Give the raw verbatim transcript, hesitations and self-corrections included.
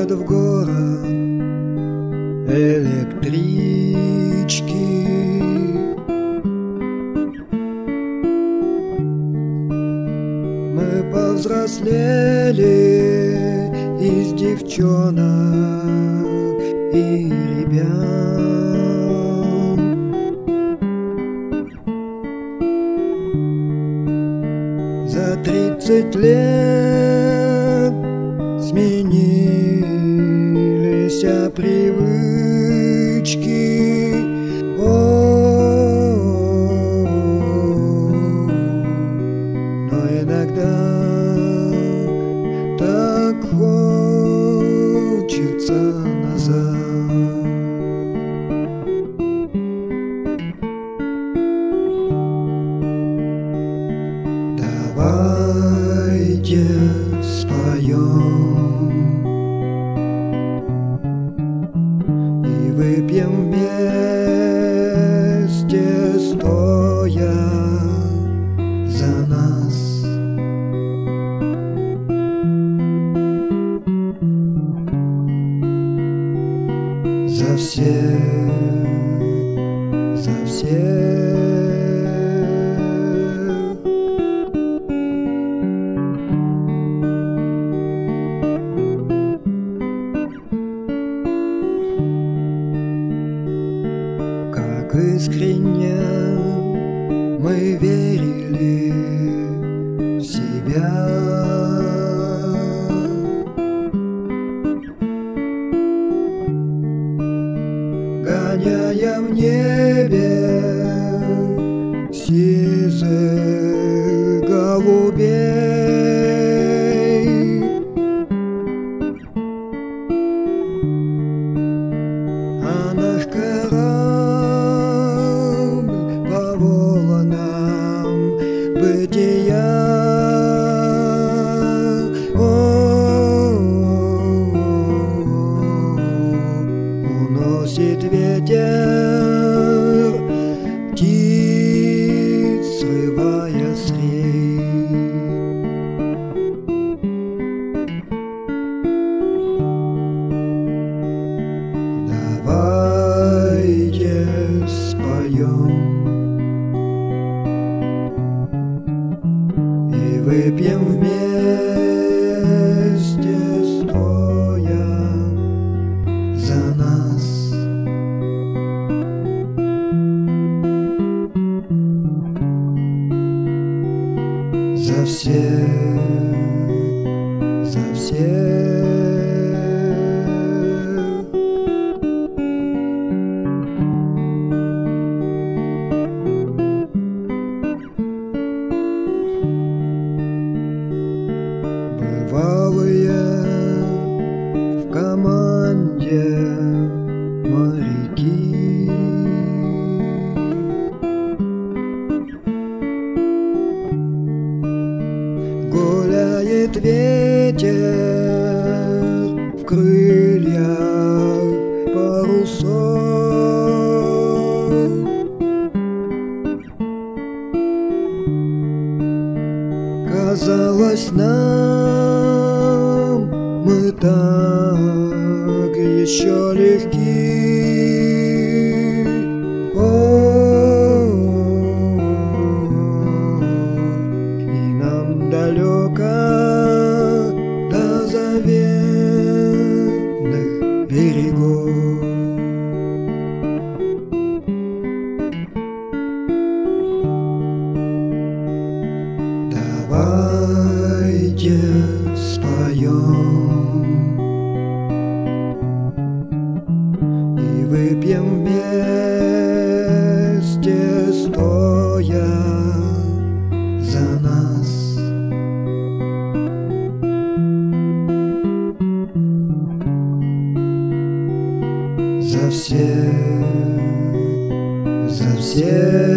Едет в город электрички, мы повзрослели из девчонок и ребят. За тридцать лет сменились привычки. О-о-о-о. Но иногда так хочется назад. Давайте споем и выпьем вместе, стоя за нас. За всех, за всех. Как искренне мы верили в себя, гоняя в небе сизых голубей. А наш корабль по волнам бытия уносит ветер птиц, срывая с рей. Давайте споем и выпьем вместе, стоя за нас. За всех, за всех. Бывалые в команде моряки, гуляет ветер в крыльях парусов. Казалось нам, мы так еще легки. И нам далеко до заветных берегов. Давайте споем и выпьем вместе, стоя за нас. За всех, за всех.